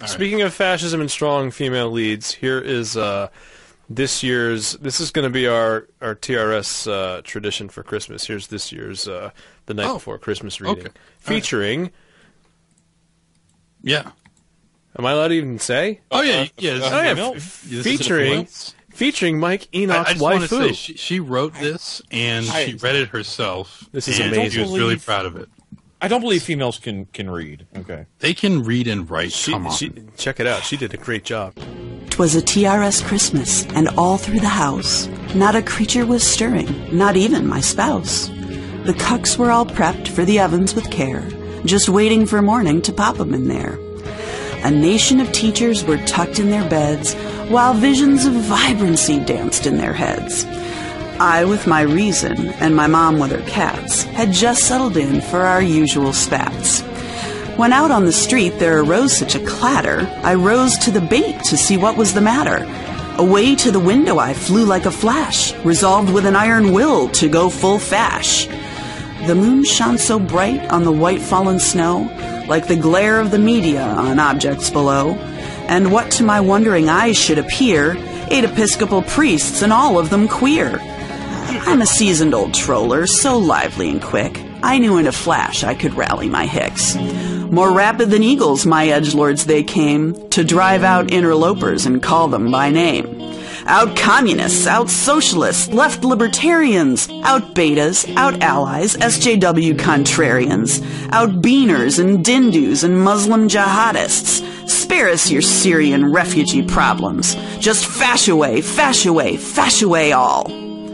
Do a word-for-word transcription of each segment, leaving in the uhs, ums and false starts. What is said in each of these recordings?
Speaking of fascism and strong female leads, here is uh, this year's. This is going to be our our T R S uh, tradition for Christmas. Here's this year's uh, the night Oh, before Christmas reading, okay. featuring. Yeah. Am I allowed to even say? Oh yeah, yeah. This Oh, yeah, is- f- this is a featuring female? featuring Mike I, Enoch's I just want to waifu. say she, she wrote this and I- she read it herself. This is and amazing. She was really Believe- proud of it. I don't believe females can can read. Okay. They can read and write. She, Come on. she, check it out. She did a great job. 'Twas a T R S Christmas, and all through the house, not a creature was stirring, not even my spouse. The cucks were all prepped for the ovens with care, just waiting for morning to pop 'em in there. A nation of teachers were tucked in their beds, while visions of vibrancy danced in their heads. I, with my reason, and my mom with her cats, had just settled in for our usual spats. When out on the street there arose such a clatter, I rose to the bait to see what was the matter. Away to the window I flew like a flash, resolved with an iron will to go full fash. The moon shone so bright on the white fallen snow, like the glare of the media on objects below, and what to my wondering eyes should appear, eight Episcopal priests and all of them queer. I'm a seasoned old troller, so lively and quick, I knew in a flash I could rally my hicks. More rapid than eagles, my edgelords they came, to drive out interlopers and call them by name. Out communists, out socialists, left libertarians, out betas, out allies, S J W contrarians, out beaners and dindus and Muslim jihadists. Spare us your Syrian refugee problems. Just fash away, fash away, fash away all.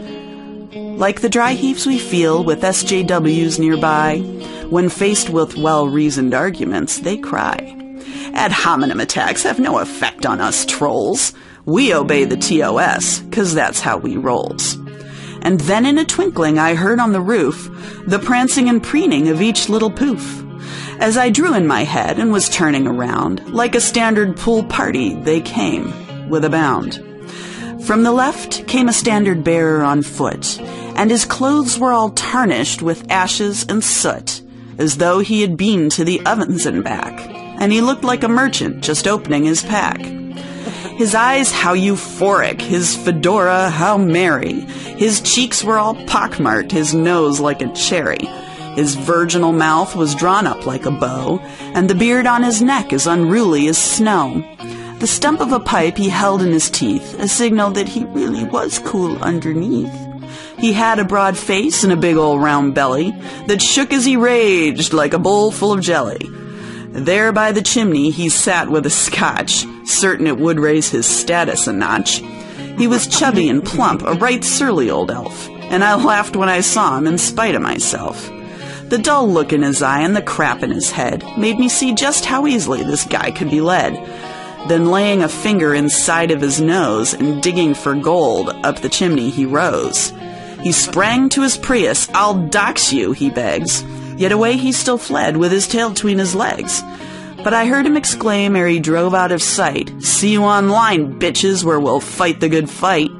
Like the dry heaves we feel with S J Ws nearby, when faced with well-reasoned arguments, they cry. Ad hominem attacks have no effect on us trolls. We obey the T O S, 'cause that's how we rolls. And then in a twinkling I heard on the roof the prancing and preening of each little poof. As I drew in my head and was turning around, like a standard pool party they came, with a bound. From the left came a standard bearer on foot, and his clothes were all tarnished with ashes and soot, as though he had been to the ovens and back, and he looked like a merchant just opening his pack. His eyes how euphoric, his fedora how merry, his cheeks were all pockmarked, his nose like a cherry. His virginal mouth was drawn up like a bow, and the beard on his neck as unruly as snow. The stump of a pipe he held in his teeth, a signal that he really was cool underneath. He had a broad face and a big old round belly that shook as he raged like a bowl full of jelly. There by the chimney he sat with a scotch, certain it would raise his status a notch. He was chubby and plump, a right surly old elf, and I laughed when I saw him in spite of myself. The dull look in his eye and the crap in his head made me see just how easily this guy could be led. Then laying a finger inside of his nose and digging for gold up the chimney he rose. He sprang to his Prius. "I'll dox you," he begs. Yet away he still fled with his tail between his legs. But I heard him exclaim ere he drove out of sight, "See you online, bitches, where we'll fight the good fight."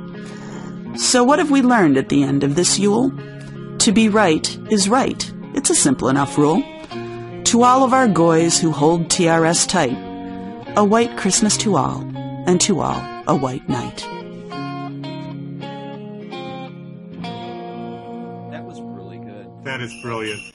So what have we learned at the end of this Yule? To be right is right. It's a simple enough rule. To all of our goys who hold T R S tight, a white Christmas to all, and to all a white night. That was really good. That is brilliant.